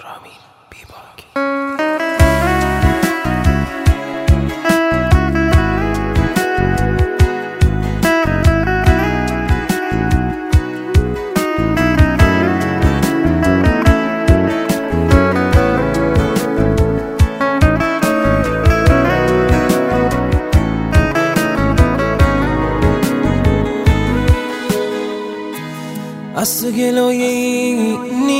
رامین بیباک. از تو گلایه‌ای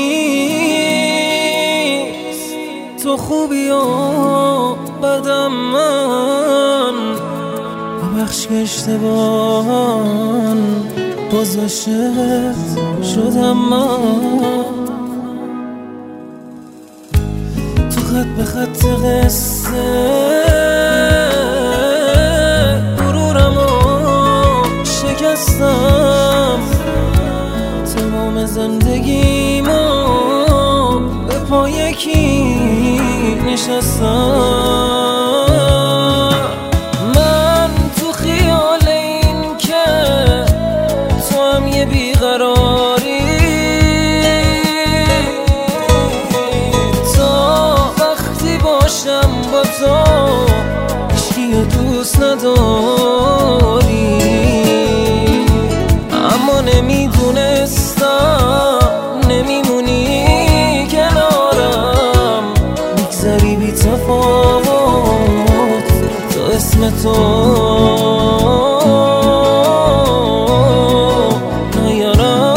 نیست، تو خوبی و بدم من ببخش که اشتباهان باز عاشقت شدم من. تو خط به خط قصه غرورمو شکستم، تمام زندگیمو به پای کی نشستم. من تو خیال این که تو هم یه بیقراری، تا وقتی باشم با تو هیچکی رو دوست نداری. اما نمیمونی کنارم، میگذری بی تفاوت تو اسم تو نیارم.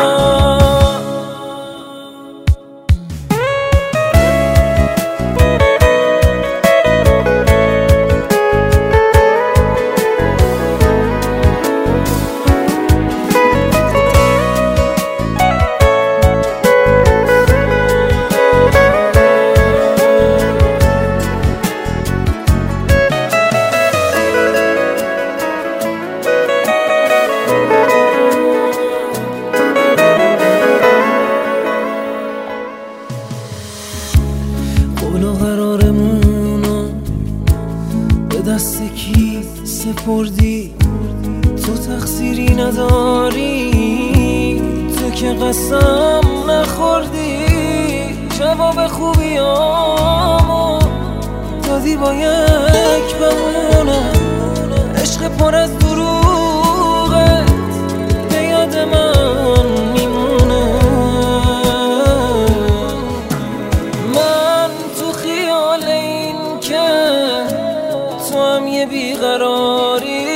قول و قرارمونو به دست کی سپردی؟ تو تقصیری نداری، تو که قسم نخوردی. جواب خوبیامو دادی با یک بهونه، عشق پر از دروغت به یاد من میمونه. تو هم یه بیقراری،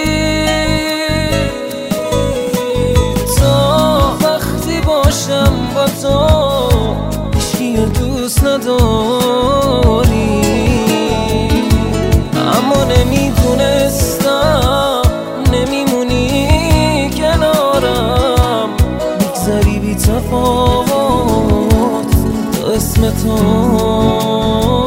تا وقتی باشم با تو هیچکی رو دوست نداری. اما نمیدونستم نمیمونی کنارم، میگذری بی تفاوت تو اسم تو